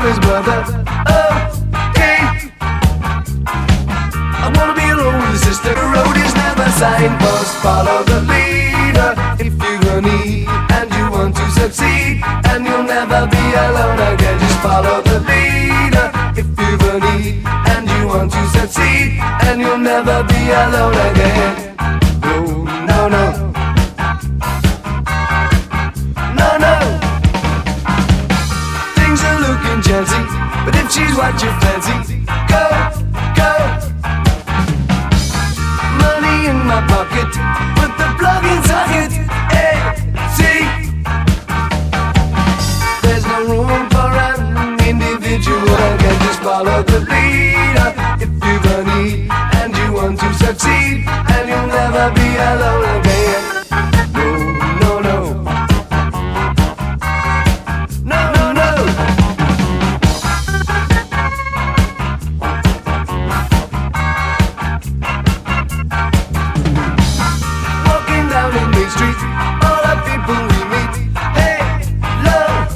his brother. Okay, I wanna be your older sister. The road is never signpost. Follow the leader if you're need and you want to succeed, and you'll never be alone again. Just follow the leader if you're need and you want to succeed, and you'll never be alone again. Oh, no, no. No, no. Things are looking chancy, but if she's what you fancy, go, go. Money in my pocket, put the plug in socket. Hey, see, there's no room for an individual. I can just follow the leader if you've a need and you want to succeed, and you'll never be alone again. No, no, no. No, no, no. Walking down in Main Street, all the people we meet. Hey, love.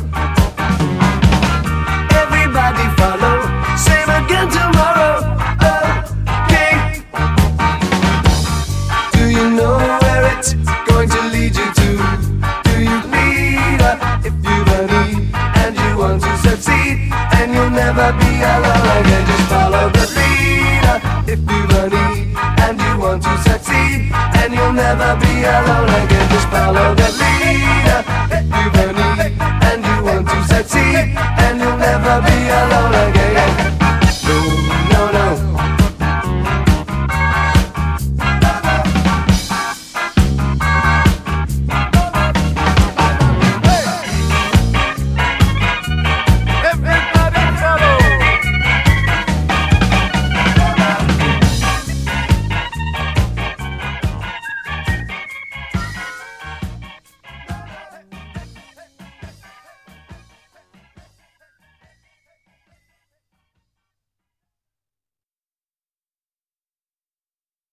Everybody follow. Same again tomorrow. Okay. Do you know where it's going to lead you to? Do you need her if you've a need and you want to succeed, and you'll never be alone again? Just follow the leader if you've a need and you want to succeed, and you'll never be alone again. Just follow the